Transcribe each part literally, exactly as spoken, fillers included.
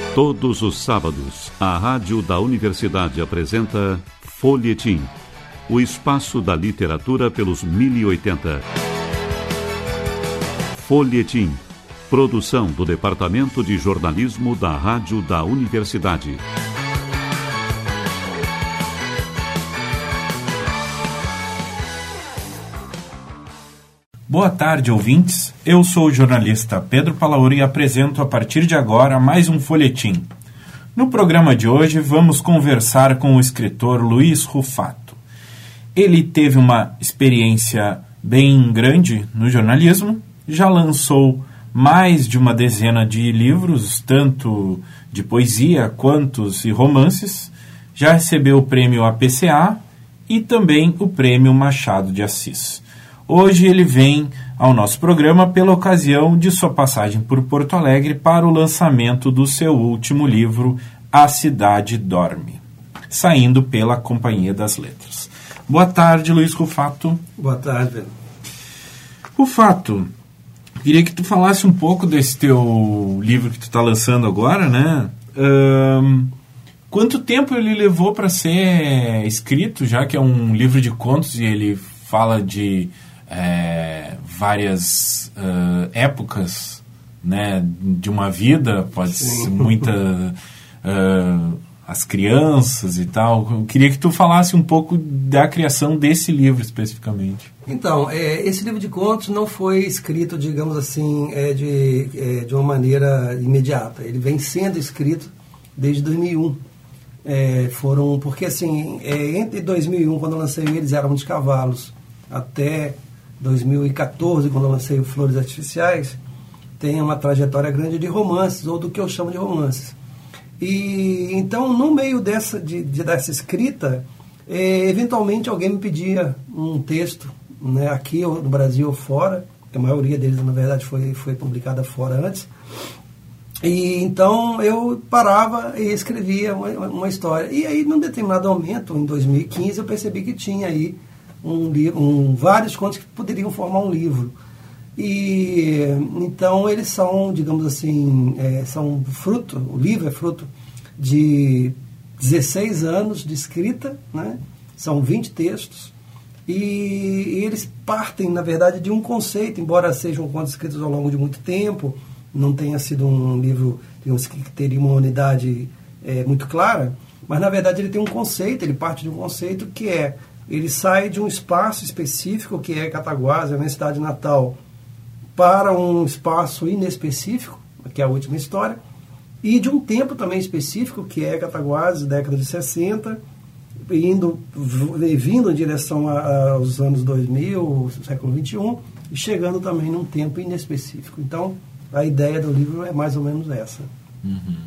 Todos os sábados, a Rádio da Universidade apresenta Folhetim, o espaço da literatura pelos mil e oitenta. Folhetim, produção do Departamento de Jornalismo da Rádio da Universidade. Boa tarde, ouvintes. Eu sou o jornalista Pedro Palauri e apresento a partir de agora mais um folhetim. No programa de hoje vamos conversar com o escritor Luiz Rufato. Ele teve uma experiência bem grande no jornalismo, já lançou mais de uma dezena de livros, tanto de poesia, contos e romances, já recebeu o prêmio A P C A e também o prêmio Machado de Assis. Hoje ele vem ao nosso programa pela ocasião de sua passagem por Porto Alegre para o lançamento do seu último livro, A Cidade Dorme, saindo pela Companhia das Letras. Boa tarde, Luiz Rufato. Boa tarde, Pedro. Rufato, queria que tu falasse um pouco desse teu livro que tu está lançando agora, né? Um, quanto tempo ele levou para ser escrito, já que é um livro de contos e ele fala de É, várias uh, épocas, né, de uma vida, pode Sim. ser muita uh, as crianças e tal. Eu queria que tu falasse um pouco da criação desse livro especificamente. Então, é, esse livro de contos não foi escrito, digamos assim, é, de, é, de uma maneira imediata. Ele vem sendo escrito desde dois mil e um. É, foram, porque assim, é, entre dois mil e um, quando eu lancei eles, eram de cavalos, até dois mil e catorze, quando eu lancei o Flores Artificiais, tem uma trajetória grande de romances, ou do que eu chamo de romances. E então, no meio dessa, de, de, dessa escrita, é, eventualmente alguém me pedia um texto, né, aqui no Brasil ou fora, que a maioria deles, na verdade, foi, foi publicada fora antes. E então eu parava e escrevia uma, uma história. E aí, num determinado momento, em dois mil e quinze, eu percebi que tinha aí Um, um, vários contos que poderiam formar um livro. E então eles são, digamos assim, é, são fruto, o livro é fruto de dezesseis anos de escrita, né? São vinte textos, e, e eles partem, na verdade, de um conceito, embora sejam contos escritos ao longo de muito tempo, não tenha sido um livro, digamos, que teria uma unidade é, muito clara, mas na verdade ele tem um conceito, ele parte de um conceito que é: ele sai de um espaço específico, que é Cataguases, a minha cidade natal, para um espaço inespecífico, que é a última história, e de um tempo também específico, que é Cataguases, década de sessenta, indo, vindo em direção a, aos anos dois mil, século vinte e um, e chegando também num tempo inespecífico. Então, a ideia do livro é mais ou menos essa. Uhum.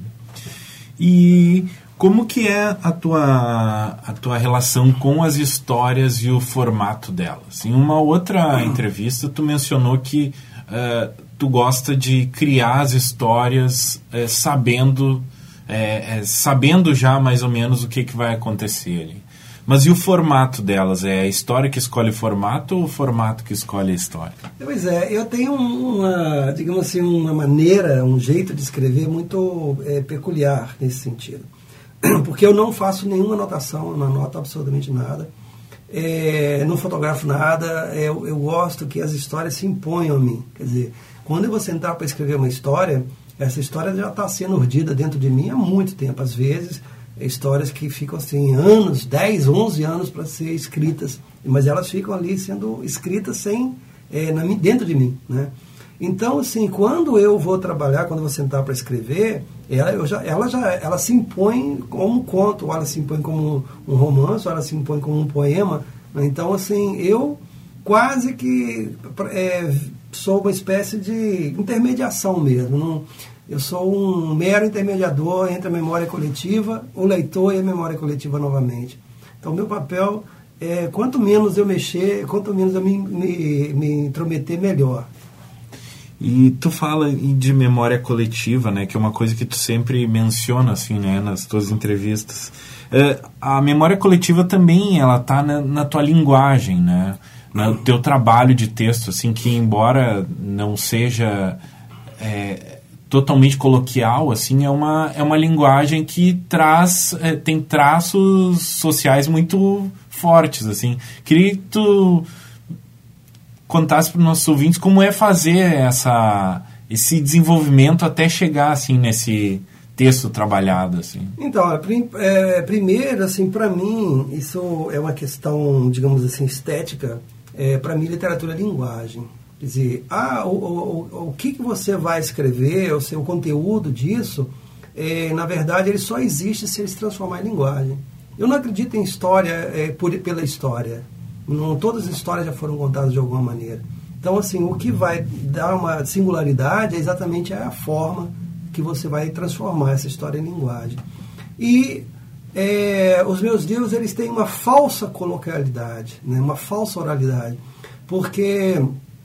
E como que é a tua, a tua relação com as histórias e o formato delas? Em uma outra uhum. entrevista, tu mencionou que uh, tu gosta de criar as histórias uh, sabendo, uh, uh, sabendo já mais ou menos o que, que vai acontecer ali. Mas e o formato delas? É a história que escolhe o formato ou o formato que escolhe a história? Pois é, eu tenho uma, digamos assim, uma maneira, um jeito de escrever muito é, peculiar nesse sentido. Porque eu não faço nenhuma anotação, eu não anoto absolutamente nada, é, não fotografo nada, é, eu, eu gosto que as histórias se imponham a mim. Quer dizer, quando eu vou sentar para escrever uma história, essa história já está sendo urdida dentro de mim há muito tempo. Às vezes, histórias que ficam assim, anos, dez, onze anos para ser escritas, mas elas ficam ali sendo escritas sem, é, na, dentro de mim, né? Então, assim, quando eu vou trabalhar, quando eu vou sentar para escrever, ela, eu já, ela já ela se impõe como um conto, ou ela se impõe como um romance, ou ela se impõe como um poema, né? Então, assim, eu quase que é, sou uma espécie de intermediação mesmo. Não, eu sou um mero intermediador entre a memória coletiva, o leitor e a memória coletiva novamente. Então, meu papel é, quanto menos eu mexer, quanto menos eu me, me, me intrometer, melhor. E tu fala de memória coletiva, né, que é uma coisa que tu sempre menciona, assim, né, nas tuas entrevistas. É, a memória coletiva também, ela tá na, na tua linguagem, né, no teu trabalho de texto, assim, que embora não seja... É, totalmente coloquial, assim, é uma, é uma linguagem que traz, é, tem traços sociais muito fortes, assim. Queria que tu contasse para os nossos ouvintes como é fazer essa, esse desenvolvimento até chegar, assim, nesse texto trabalhado, assim. Então, é, primeiro, assim, para mim, isso é uma questão, digamos assim, estética. É, para mim, literatura é linguagem. Quer dizer, ah, o, o, o que, que você vai escrever, o seu conteúdo disso, é, na verdade, ele só existe se ele se transformar em linguagem. Eu não acredito em história é, por, pela história. Não, todas as histórias já foram contadas de alguma maneira. Então, assim, o que vai dar uma singularidade é exatamente a forma que você vai transformar essa história em linguagem. E é, os meus livros, eles têm uma falsa coloquialidade, né, uma falsa oralidade. Porque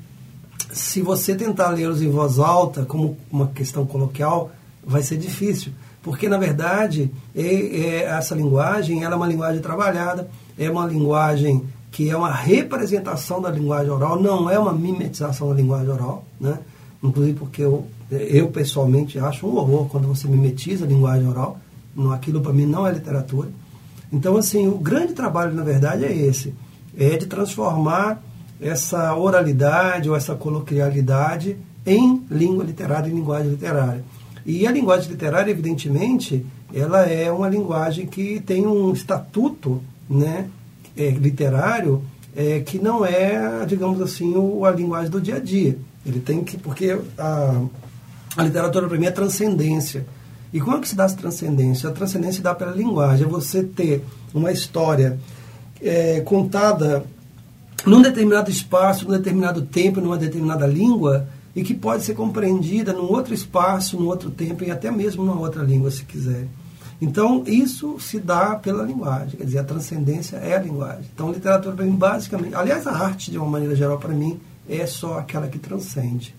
se você tentar lê-los em voz alta, como uma questão coloquial, vai ser difícil. Porque, na verdade, é, é, essa linguagem ela é uma linguagem trabalhada, é uma linguagem que é uma representação da linguagem oral, não é uma mimetização da linguagem oral, né? Inclusive porque eu, eu pessoalmente acho um horror quando você mimetiza a linguagem oral, não, aquilo para mim não é literatura. Então, assim, o grande trabalho, na verdade, é esse, é de transformar essa oralidade ou essa coloquialidade em língua literária, em linguagem literária. E a linguagem literária, evidentemente, ela é uma linguagem que tem um estatuto, né, é, literário, é, que não é, digamos assim, o, a linguagem do dia a dia. Ele tem que, porque a, a literatura, para mim, é transcendência. E como é que se dá essa transcendência? A transcendência se dá pela linguagem. É você ter uma história é, contada num determinado espaço, num determinado tempo, numa determinada língua, e que pode ser compreendida num outro espaço, num outro tempo, e até mesmo numa outra língua, se quiser. Então, isso se dá pela linguagem, quer dizer, a transcendência é a linguagem. Então, a literatura, para mim, basicamente, aliás, a arte, de uma maneira geral, para mim, é só aquela que transcende.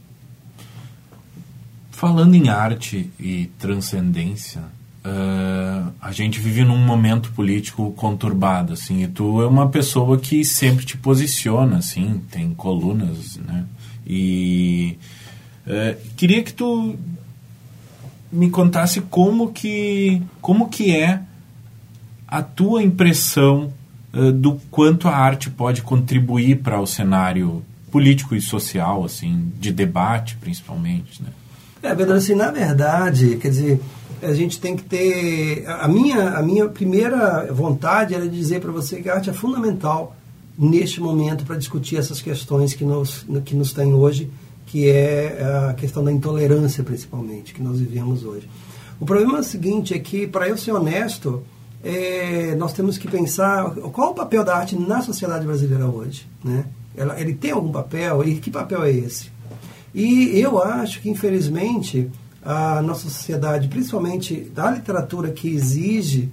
Falando em arte e transcendência, uh, a gente vive num momento político conturbado, assim, e tu é uma pessoa que sempre te posiciona, assim, tem colunas, né? E uh, queria que tu me contasse como que, como que é a tua impressão uh, do quanto a arte pode contribuir para o cenário político e social, assim, de debate, principalmente, né? É, Pedro, assim, na verdade, quer dizer, a gente tem que ter... A minha, a minha primeira vontade era dizer para você que a arte é fundamental neste momento para discutir essas questões que nos, que nos tem hoje, que é a questão da intolerância, principalmente, que nós vivemos hoje. O problema é o seguinte, é que, para eu ser honesto, é, nós temos que pensar qual o papel da arte na sociedade brasileira hoje, né? Ela, ele tem algum papel? E que papel é esse? E eu acho que, infelizmente, a nossa sociedade, principalmente da literatura que exige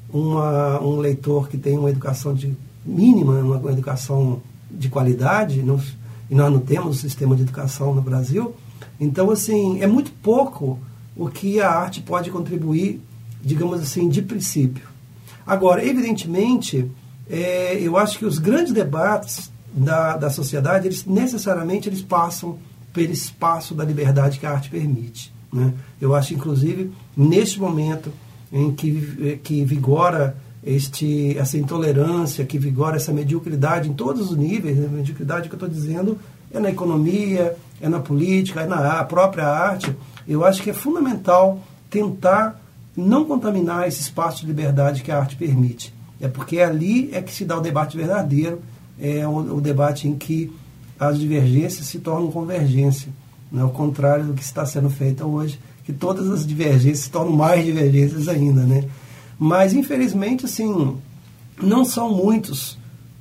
uma, um leitor que tenha uma educação de, mínima, uma, uma educação de qualidade, não, e nós não temos um sistema de educação no Brasil, então, assim, é muito pouco o que a arte pode contribuir, digamos assim, de princípio. Agora, evidentemente, é, eu acho que os grandes debates da, da sociedade, eles necessariamente eles passam pelo espaço da liberdade que a arte permite, né? Eu acho, inclusive, neste momento em que, que vigora este, essa intolerância, que vigora essa mediocridade em todos os níveis, né? A mediocridade que eu estou dizendo é na economia, é na política, é na própria arte. Eu acho que é fundamental tentar não contaminar esse espaço de liberdade que a arte permite. É porque ali é que se dá o debate verdadeiro, é o, o debate em que as divergências se tornam convergência, né? Ao contrário do que está sendo feito hoje, que todas as divergências se tornam mais divergências ainda, né? Mas, infelizmente, assim, não são muitos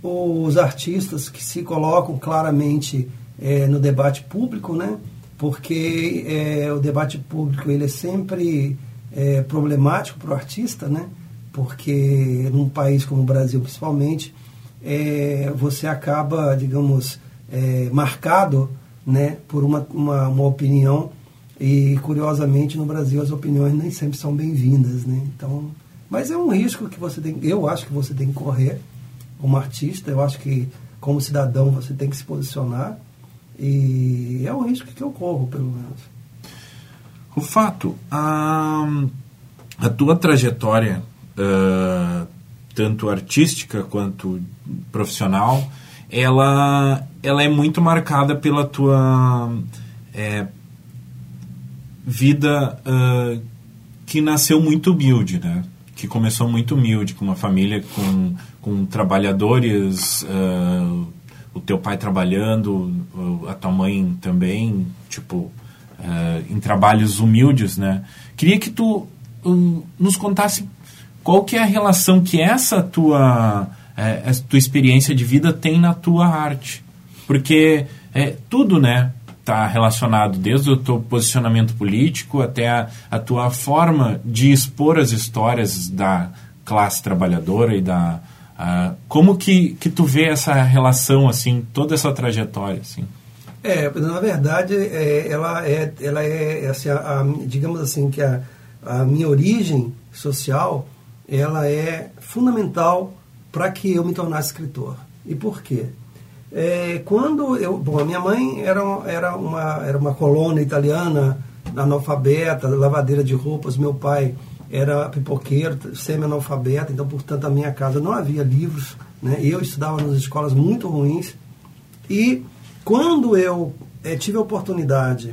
os artistas que se colocam claramente é, no debate público, né? Porque é, o debate público ele é sempre é, problemático para o artista, né? Porque num país como o Brasil, principalmente, é, você acaba, digamos, é, marcado, né, por uma, uma, uma opinião, e curiosamente no Brasil as opiniões nem sempre são bem-vindas, né? Então, mas é um risco que você tem, eu acho que você tem que correr como artista, eu acho que como cidadão você tem que se posicionar, e é um risco que eu corro, pelo menos. Rufato, a, a tua trajetória, uh, tanto artística quanto profissional, ela, ela é muito marcada pela tua é, vida uh, que nasceu muito humilde, né? Que começou muito humilde, com uma família com, com trabalhadores, uh, o teu pai trabalhando, a tua mãe também, tipo, uh, em trabalhos humildes, né? Queria que tu um, nos contasse qual que é a relação que essa tua, é, essa tua experiência de vida tem na tua arte. Porque é, tudo, né, está relacionado, desde o teu posicionamento político até a, a tua forma de expor as histórias da classe trabalhadora e da... A, como que, que tu vê essa relação, assim, toda essa trajetória, assim? É, na verdade, é, ela é, ela é assim, a, a, digamos assim, que a, a minha origem social, ela é fundamental para que eu me tornasse escritor. E por quê? É, quando eu... Bom, a minha mãe era, era, uma, era uma colona italiana, analfabeta, lavadeira de roupas. Meu pai era pipoqueiro, semi-analfabeto, então, portanto, na minha casa não havia livros, né? Eu estudava nas escolas muito ruins. E quando eu é, tive a oportunidade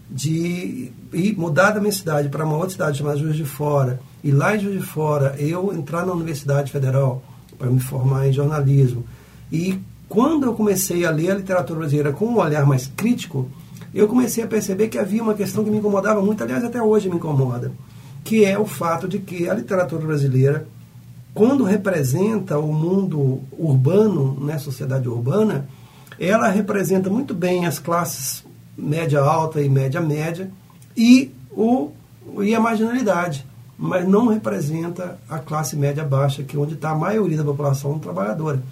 de ir, mudar da minha cidade para uma outra cidade chamada Juiz de Fora, e lá em Juiz de Fora eu entrar na Universidade Federal para me formar em jornalismo, e quando eu comecei a ler a literatura brasileira com um olhar mais crítico, eu comecei a perceber que havia uma questão que me incomodava muito, aliás, até hoje me incomoda, que é o fato de que a literatura brasileira, quando representa o mundo urbano, né, sociedade urbana, ela representa muito bem as classes média alta e média média e, o, e a marginalidade, mas não representa a classe média baixa, que é onde está a maioria da população trabalhadora.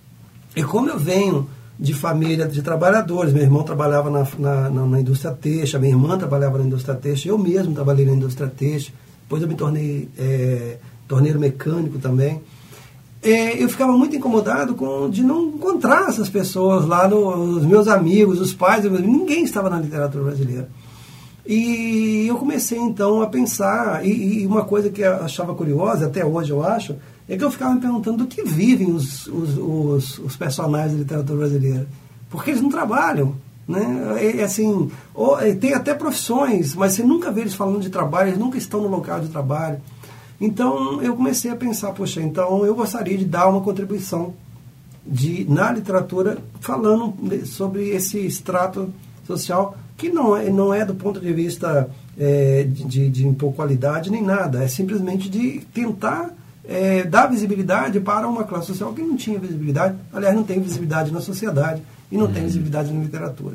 E como eu venho de família de trabalhadores, meu irmão trabalhava na, na, na, na indústria têxtil, minha irmã trabalhava na indústria têxtil, eu mesmo trabalhei na indústria têxtil, depois eu me tornei é, torneiro mecânico também. É, eu ficava muito incomodado com, de não encontrar essas pessoas lá, no, os meus amigos, os pais, ninguém estava na literatura brasileira. E eu comecei então a pensar, e, e uma coisa que eu achava curiosa, até hoje eu acho, é que eu ficava me perguntando do que vivem os, os, os, os personagens da literatura brasileira. Porque eles não trabalham, né? É, assim, ou, é, tem até profissões, mas você nunca vê eles falando de trabalho, eles nunca estão no local de trabalho. Então eu comecei a pensar, poxa, então eu gostaria de dar uma contribuição de, na literatura, falando sobre esse extrato social, que não é, não é do ponto de vista é, de, de impor qualidade nem nada, é simplesmente de tentar é, dar visibilidade para uma classe social que não tinha visibilidade, aliás, não tem visibilidade na sociedade e não uhum. tem visibilidade na literatura.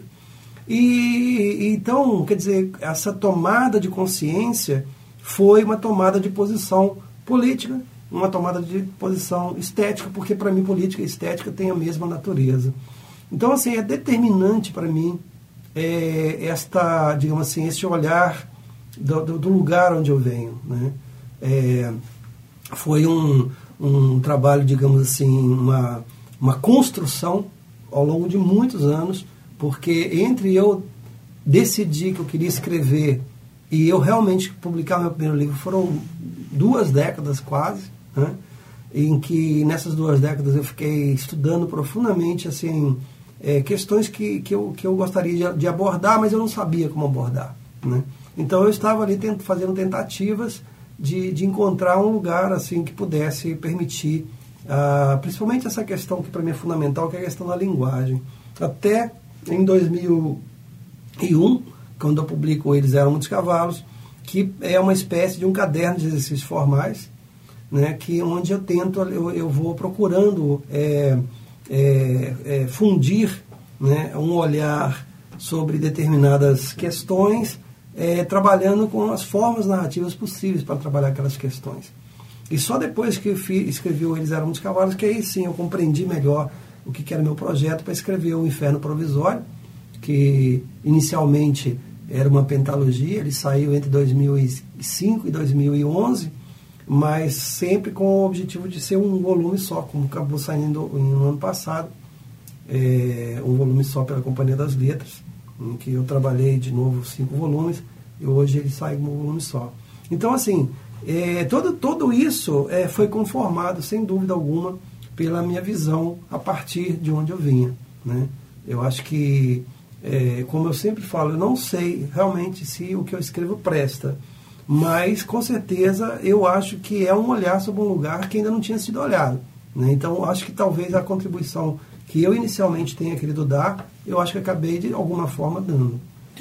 E então, quer dizer, essa tomada de consciência foi uma tomada de posição política, uma tomada de posição estética, porque para mim política e estética têm a mesma natureza. Então, assim, é determinante para mim é, esta, digamos assim, esse olhar do, do, do lugar onde eu venho, né? É, foi um, um trabalho, digamos assim, uma, uma construção ao longo de muitos anos, porque entre eu decidir que eu queria escrever e eu realmente publicar meu primeiro livro, foram duas décadas quase, né? Em que nessas duas décadas eu fiquei estudando profundamente assim, é, questões que, que, eu, que eu gostaria de, de abordar, mas eu não sabia como abordar, né? Então eu estava ali tent, fazendo tentativas de, de encontrar um lugar assim que pudesse permitir, ah, principalmente essa questão que para mim é fundamental, que é a questão da linguagem. Até em dois mil e um, quando eu publico Eles Eram Muitos Cavalos, que é uma espécie de um caderno de exercícios formais, né, que onde eu tento, eu, eu vou procurando é, é, é, fundir, né, um olhar sobre determinadas questões, é, trabalhando com as formas narrativas possíveis para trabalhar aquelas questões. E só depois que eu fiz, escrevi o Eles Eram Muitos Cavalos, que aí sim eu compreendi melhor o que, que era o meu projeto para escrever o Inferno Provisório, que inicialmente era uma pentalogia, ele saiu entre dois mil e cinco e dois mil e onze, mas sempre com o objetivo de ser um volume só, como acabou saindo no ano passado, é, um volume só pela Companhia das Letras, em que eu trabalhei de novo cinco volumes, e hoje ele sai como um volume só. Então, assim, é, todo, tudo isso é, foi conformado, sem dúvida alguma, pela minha visão a partir de onde eu vinha, né? Eu acho que, é, como eu sempre falo, eu não sei realmente se o que eu escrevo presta, mas com certeza eu acho que é um olhar sobre um lugar que ainda não tinha sido olhado, né? Então eu acho que talvez a contribuição que eu inicialmente tenha querido dar, eu acho que acabei de alguma forma dando.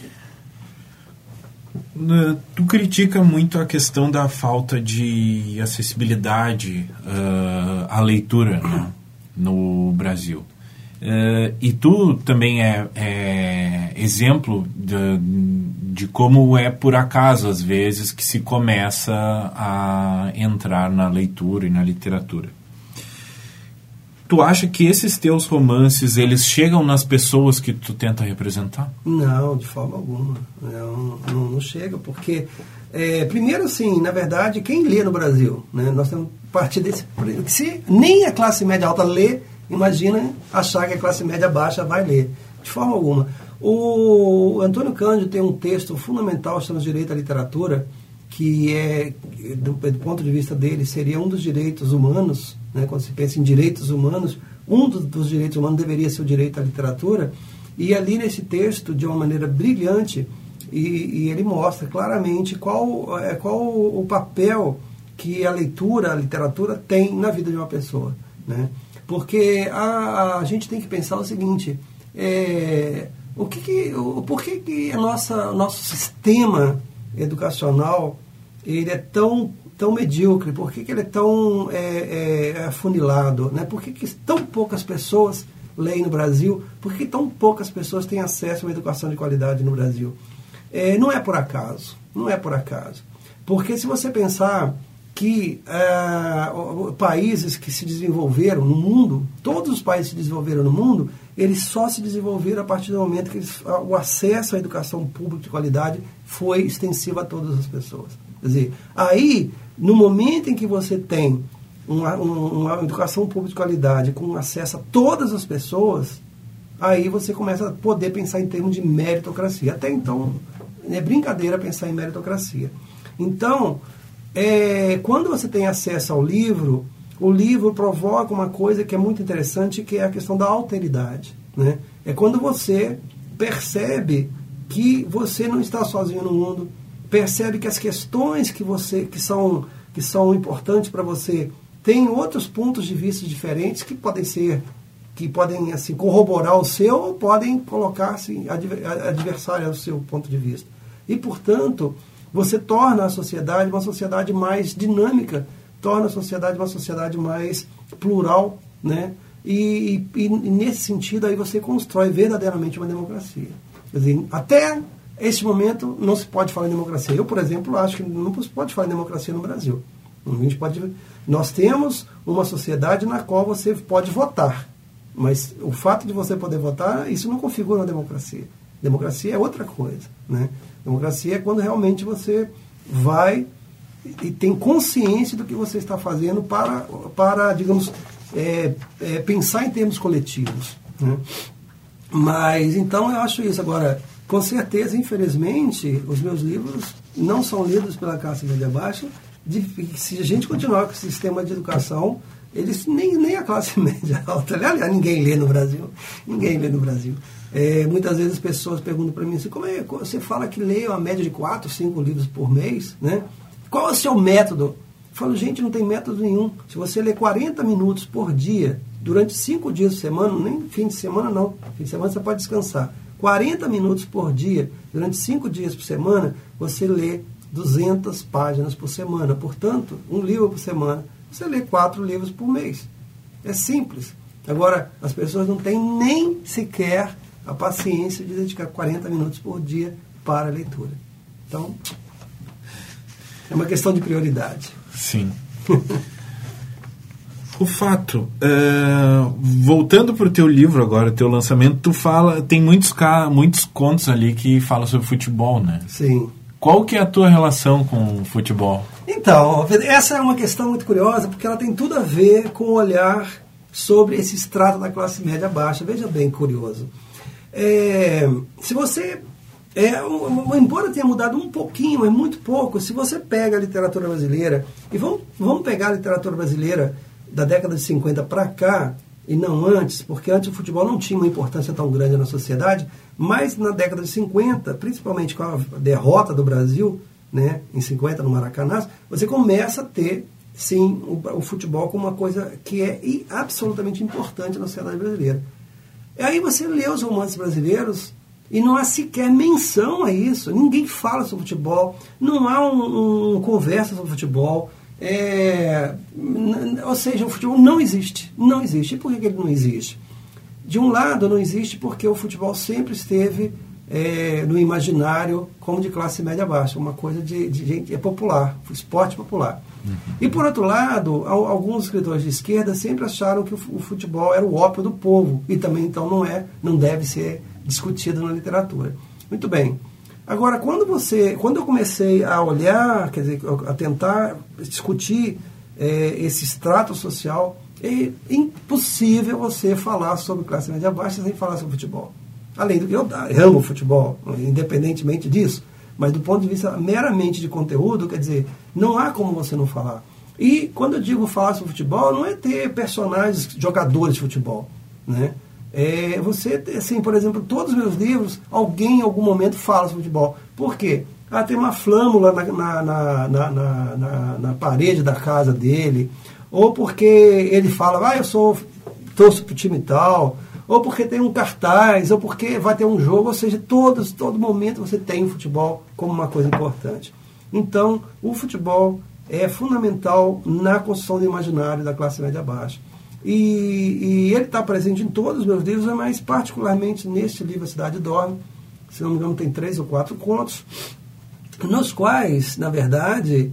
Tu critica muito a questão da falta de acessibilidade uh, à leitura, né, no Brasil. Uh, e tu também é, é exemplo de, de como é por acaso, às vezes, que se começa a entrar na leitura e na literatura. Tu acha que esses teus romances, eles chegam nas pessoas que tu tenta representar? Não, de forma alguma. Não, não, não chega, porque, é, primeiro, assim, na verdade, quem lê no Brasil, né? Nós temos partir desse... Se nem a classe média alta lê, imagina achar que a classe média baixa vai ler. De forma alguma. O Antônio Cândido tem um texto fundamental, chama Direito à Literatura, que é, do, do ponto de vista dele, seria um dos direitos humanos, né? Quando se pensa em direitos humanos, um dos, dos direitos humanos deveria ser o direito à literatura, e ali nesse texto, de uma maneira brilhante, e, e ele mostra claramente qual, é, qual o papel que a leitura, a literatura tem na vida de uma pessoa, né? Porque a, a gente tem que pensar o seguinte, é, o que que, o, por que que a nossa, o nosso sistema educacional ele é tão, tão medíocre? Por que que ele é tão é, é, afunilado? Né? Por que que tão poucas pessoas leem no Brasil? Por que tão poucas pessoas têm acesso a uma educação de qualidade no Brasil? É, não é por acaso, não é por acaso. Porque se você pensar que uh, países que se desenvolveram no mundo, todos os países que se desenvolveram no mundo, eles só se desenvolveram a partir do momento que eles, o acesso à educação pública de qualidade foi extensivo a todas as pessoas. Quer dizer, aí, no momento em que você tem uma, uma educação pública de qualidade com acesso a todas as pessoas, aí você começa a poder pensar em termos de meritocracia. Até então, é brincadeira pensar em meritocracia. Então, É, quando você tem acesso ao livro, o livro provoca uma coisa que é muito interessante, que é a questão da alteridade, né? É quando você percebe que você não está sozinho no mundo, percebe que as questões que, você, que, são, que são importantes para você têm outros pontos de vista diferentes que podem ser, que podem assim, corroborar o seu ou podem colocar-se adversário ao seu ponto de vista. E, portanto, você torna a sociedade uma sociedade mais dinâmica, torna a sociedade uma sociedade mais plural, né? E, e, e nesse sentido aí você constrói verdadeiramente uma democracia. Quer dizer, até este momento não se pode falar em democracia. Eu, por exemplo, acho que não se pode falar em democracia no Brasil. A gente pode, nós temos uma sociedade na qual você pode votar, mas o fato de você poder votar, isso não configura uma democracia. Democracia é outra coisa, né? Democracia é quando realmente você vai e tem consciência do que você está fazendo para, para digamos, é, é, pensar em termos coletivos, né? Mas, então, eu acho isso. Agora, com certeza, infelizmente, os meus livros não são lidos pela classe média baixa. De, se a gente continuar com o sistema de educação, eles nem, nem a classe média alta, aliás, ninguém lê no Brasil, ninguém lê no Brasil. É, muitas vezes as pessoas perguntam para mim assim, como é, você fala que lê uma média de quatro, cinco livros por mês, né? Qual é o seu método? Eu falo, gente, não tem método nenhum. Se você lê quarenta minutos por dia, durante cinco dias por semana, nem fim de semana não, fim de semana você pode descansar, quarenta minutos por dia, durante cinco dias por semana, você lê duzentas páginas por semana. Portanto, um livro por semana, você lê quatro livros por mês. É simples. Agora, as pessoas não têm nem sequer a paciência de dedicar quarenta minutos por dia para a leitura. Então, é uma questão de prioridade. Sim. O fato, uh, voltando para o teu livro agora, teu lançamento, tu fala, tem muitos, muitos contos ali que falam sobre futebol, né? Sim. Qual que é a tua relação com o futebol? Então, essa é uma questão muito curiosa, porque ela tem tudo a ver com o olhar sobre esse extrato da classe média baixa. Veja bem, curioso. É, se você É, um, embora tenha mudado um pouquinho, mas muito pouco, se você pega a literatura brasileira, e vamos, vamos pegar a literatura brasileira da década de cinquenta para cá, e não antes, porque antes o futebol não tinha uma importância tão grande na sociedade, mas na década de cinquenta, principalmente com a derrota do Brasil, né, em cinquenta no Maracanã, você começa a ter, sim, o, o futebol como uma coisa que é absolutamente importante na sociedade brasileira. E aí você lê os romances brasileiros e não há sequer menção a isso, ninguém fala sobre futebol, não há um, um conversa sobre futebol. É, ou seja, o futebol não existe, não existe. E por que ele não existe? De um lado, não existe porque o futebol sempre esteve é, no imaginário como de classe média baixa, uma coisa de, de gente, é popular, esporte popular. Uhum. E por outro lado, alguns escritores de esquerda sempre acharam que o futebol era o ópio do povo, e também então não é, não deve ser discutido na literatura. Muito bem. Agora, quando você, quando eu comecei a olhar, quer dizer, a tentar discutir é, esse extrato social, é impossível você falar sobre classe média baixa sem falar sobre futebol. Além do que eu, eu amo futebol, independentemente disso, mas do ponto de vista meramente de conteúdo, quer dizer, não há como você não falar. E quando eu digo falar sobre futebol, não é ter personagens, jogadores de futebol, né? É, você, assim, por exemplo, todos os meus livros, alguém em algum momento fala sobre futebol. Por quê? Ah, tem uma flâmula na, na, na, na, na, na parede da casa dele, ou porque ele fala, ah, eu sou, torço pro time tal, ou porque tem um cartaz, ou porque vai ter um jogo, ou seja, todos, todo momento você tem o futebol como uma coisa importante. Então, o futebol é fundamental na construção do imaginário da classe média baixa. E, e ele está presente em todos os meus livros, mas particularmente neste livro A Cidade Dorme, se não me engano tem três ou quatro contos, nos quais, na verdade,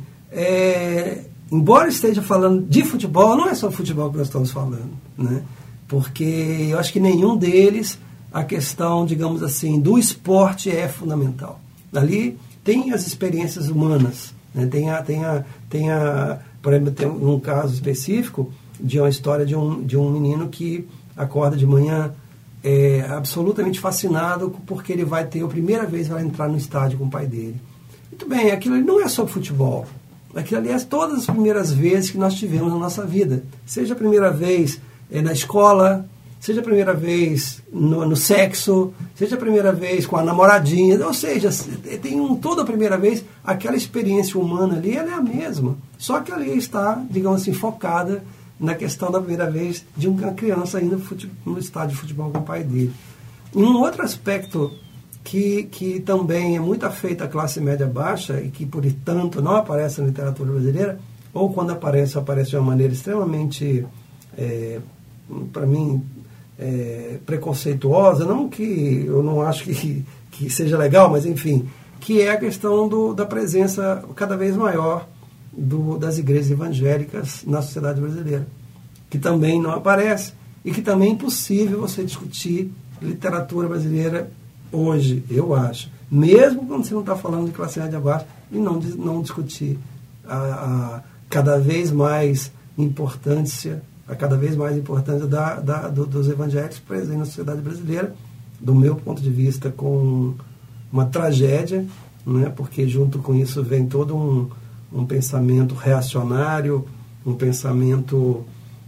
é, embora esteja falando de futebol, não é só futebol que nós estamos falando, né? Porque eu acho que nenhum deles, a questão, digamos assim, do esporte é fundamental. Ali tem as experiências humanas, né? tem, a, tem, a, tem a, por exemplo, tem um caso específico de uma história de um, de um menino que acorda de manhã é, absolutamente fascinado porque ele vai ter, a primeira vez, vai entrar no estádio com o pai dele. Muito bem, aquilo ali não é sobre futebol. Aquilo ali é todas as primeiras vezes que nós tivemos na nossa vida. Seja a primeira vez é, na escola, seja a primeira vez no, no sexo, seja a primeira vez com a namoradinha, ou seja, tem um, toda a primeira vez, aquela experiência humana ali, ela é a mesma. Só que ali está, digamos assim, focada na questão da primeira vez de uma criança indo no estádio de futebol com o pai dele. E um outro aspecto que, que também é muito afeito à classe média baixa e que, portanto, não aparece na literatura brasileira, ou quando aparece, aparece de uma maneira extremamente, é, para mim, é, preconceituosa, não que eu não acho que, que seja legal, mas enfim, que é a questão do, da presença cada vez maior Do, das igrejas evangélicas na sociedade brasileira, que também não aparece e que também é impossível você discutir literatura brasileira hoje, eu acho, mesmo quando você não está falando de classe média baixa, e não, não discutir a, a cada vez mais importância, a cada vez mais importância da, da, do, dos evangélicos presentes na sociedade brasileira, do meu ponto de vista, com uma tragédia, né, porque junto com isso vem todo um um pensamento reacionário, um pensamento,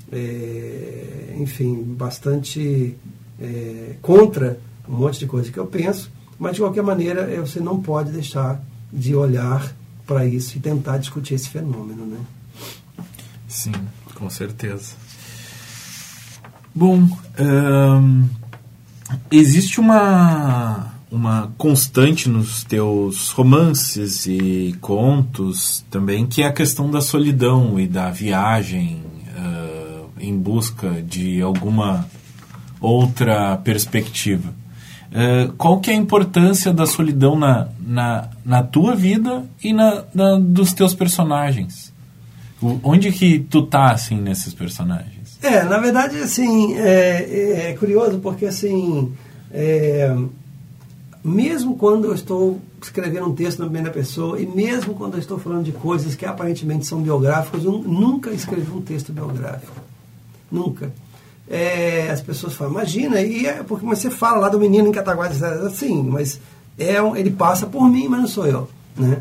é, enfim, bastante é, contra um monte de coisa que eu penso, mas de qualquer maneira você não pode deixar de olhar para isso e tentar discutir esse fenômeno, né? Sim, com certeza. Bom, hum, existe uma... uma constante nos teus romances e contos também, que é a questão da solidão e da viagem uh, em busca de alguma outra perspectiva. Uh, qual que é a importância da solidão na, na, na tua vida e na, na, dos teus personagens? O, onde que tu tá, assim, nesses personagens? É, na verdade, assim, é, é curioso porque, assim... É, mesmo quando eu estou escrevendo um texto na primeira pessoa e mesmo quando eu estou falando de coisas que aparentemente são biográficas, eu nunca escrevi um texto biográfico. Nunca. É, as pessoas falam, imagina, e é porque mas você fala lá do menino em Cataguases, assim, mas é, ele passa por mim, mas não sou eu, né?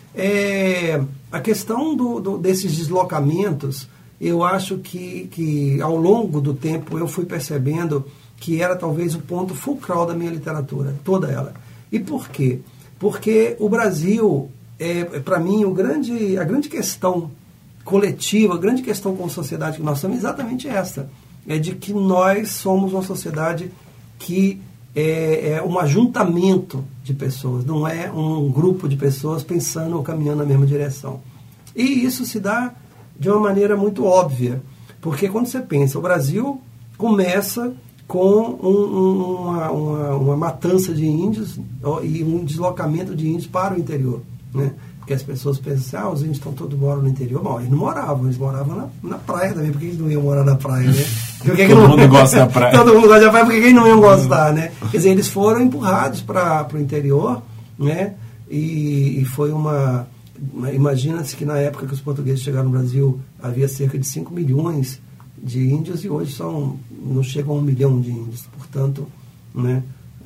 É, a questão do, do, desses deslocamentos, eu acho que, que ao longo do tempo eu fui percebendo que era talvez o ponto fulcral da minha literatura, toda ela. E por quê? Porque o Brasil, é, para mim, o grande, a grande questão coletiva, a grande questão com a sociedade que nós somos é exatamente essa, é de que nós somos uma sociedade que é, é um ajuntamento de pessoas, não é um grupo de pessoas pensando ou caminhando na mesma direção. E isso se dá de uma maneira muito óbvia, porque quando você pensa, o Brasil começa com um, um, uma, uma, uma matança de índios e um deslocamento de índios para o interior, né? Porque as pessoas pensam assim, ah, os índios estão todos moram no interior. Bom, eles não moravam, eles moravam na, na praia também. Por que eles não iam morar na praia, né? Por que Todo que não... mundo gosta da praia. Todo mundo gosta da praia, por que eles não iam gostar, né? Quer dizer, eles foram empurrados para o interior, né? E, e foi uma... Imagina-se que na época que os portugueses chegaram no Brasil, havia cerca de cinco milhões de índios e hoje são, não chegam a um milhão de índios. Portanto, né,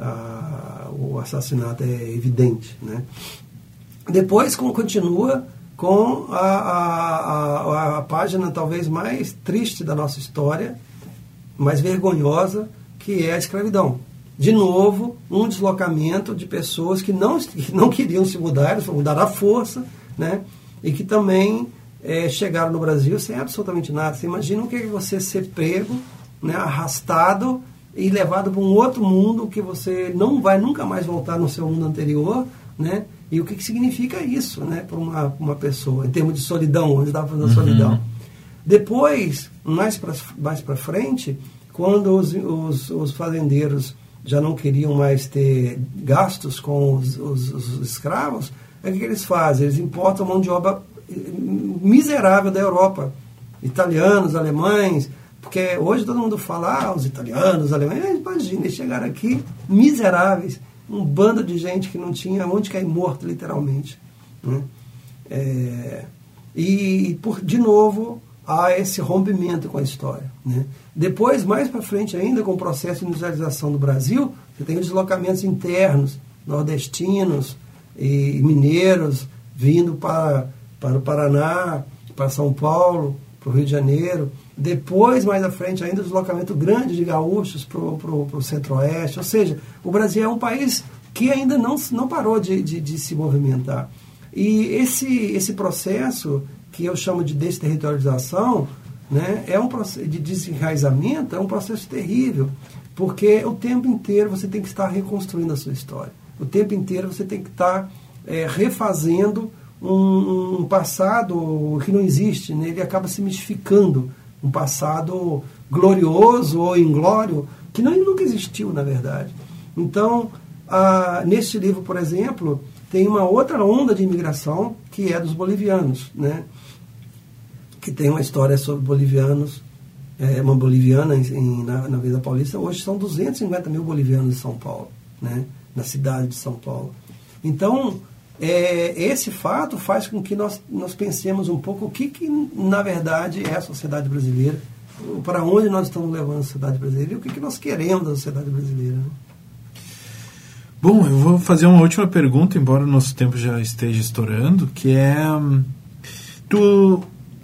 a, o assassinato é evidente, né? Depois como continua com a, a, a, a página talvez mais triste da nossa história, mais vergonhosa, que é a escravidão. De novo, um deslocamento de pessoas que não, que não queriam se mudar, eles foram mudar à força, né? E que também é, chegaram no Brasil sem absolutamente nada. Você imagina o que é você ser pego, né, arrastado e levado para um outro mundo que você não vai nunca mais voltar no seu mundo anterior, né? E o que, que significa isso, né, para uma, uma pessoa, em termos de solidão, onde dá para fazer solidão. Depois, mais para mais para frente, quando os, os, os fazendeiros já não queriam mais ter gastos com os, os, os escravos, é o que eles fazem? Eles importam mão de obra miserável da Europa. Italianos, alemães, porque hoje todo mundo fala, ah, os italianos, os alemães, imagina, eles chegaram aqui miseráveis, um bando de gente que não tinha onde cair morto, literalmente, né? É, e, por, de novo, há esse rompimento com a história, né? Depois, mais para frente ainda, com o processo de industrialização do Brasil, você tem os deslocamentos internos, nordestinos e mineiros vindo para, para o Paraná, para São Paulo, para o Rio de Janeiro. Depois, mais à frente, ainda o deslocamento grande de gaúchos para o centro-oeste. Ou seja, o Brasil é um país que ainda não, não parou de, de, de se movimentar. E esse, esse processo, que eu chamo de desterritorialização, né, é um processo de desenraizamento, é um processo terrível, porque o tempo inteiro você tem que estar reconstruindo a sua história. O tempo inteiro você tem que estar é, refazendo um, um passado que não existe, né? Ele acaba se mistificando. Um passado glorioso ou inglório, que não, nunca existiu, na verdade. Então, ah, neste livro, por exemplo, tem uma outra onda de imigração, que é dos bolivianos, né? Que tem uma história sobre bolivianos, é, uma boliviana em, em, na, na Avenida Paulista. Hoje são duzentos e cinquenta mil bolivianos em São Paulo, né? Na cidade de São Paulo. Então, é, esse fato faz com que nós, nós pensemos um pouco o que, que, na verdade, é a sociedade brasileira, para onde nós estamos levando a sociedade brasileira e o que, que nós queremos da sociedade brasileira, né? Bom, eu vou fazer uma última pergunta, embora o nosso tempo já esteja estourando, que é... Tu,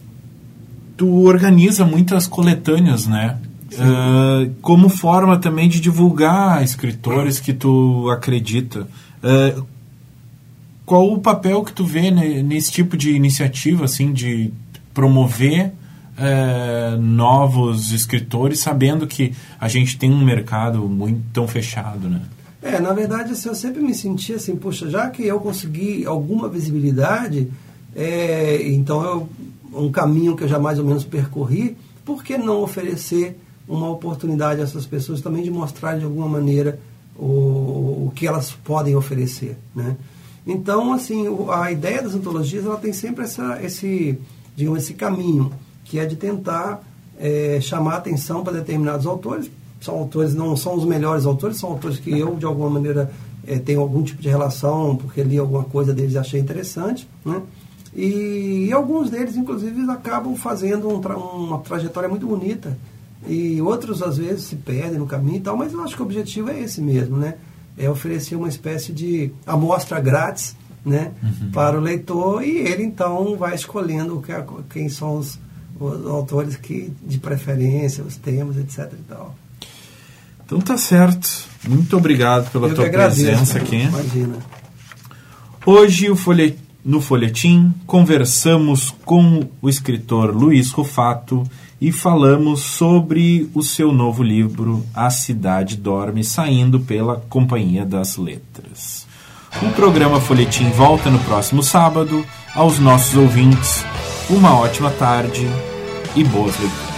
tu organiza muitas coletâneas, né? Uh, como forma também de divulgar escritores que tu acredita. Uh, qual o papel que tu vê nesse tipo de iniciativa, assim, de promover uh, novos escritores, sabendo que a gente tem um mercado muito tão fechado, né? É, na verdade, assim, eu sempre me senti assim, poxa, já que eu consegui alguma visibilidade, é, então eu, um caminho que eu já mais ou menos percorri, por que não oferecer uma oportunidade a essas pessoas também de mostrar de alguma maneira o, o que elas podem oferecer, né? Então, assim, a ideia das antologias, ela tem sempre essa, esse, digamos, esse caminho, que é de tentar é, chamar atenção para determinados autores. São autores, não são os melhores autores, são autores que eu, de alguma maneira, é, tenho algum tipo de relação, porque li alguma coisa deles e achei interessante, né? E, e alguns deles, inclusive, acabam fazendo um tra uma trajetória muito bonita, e outros, às vezes, se perdem no caminho e tal, mas eu acho que o objetivo é esse mesmo, né? é oferecer uma espécie de amostra grátis, né, uhum. para o leitor, e ele então vai escolhendo que, quem são os, os autores que, de preferência, os temas, etc e tal. Então tá certo. Muito obrigado pela Eu tua agradeço, presença aqui. Imagina. Hoje o folhe... no Folhetim conversamos com o escritor Luiz Rufato e falamos sobre o seu novo livro A Cidade Dorme, saindo pela Companhia das Letras. O programa Folhetim volta no próximo sábado. Aos nossos ouvintes, uma ótima tarde e boas leituras.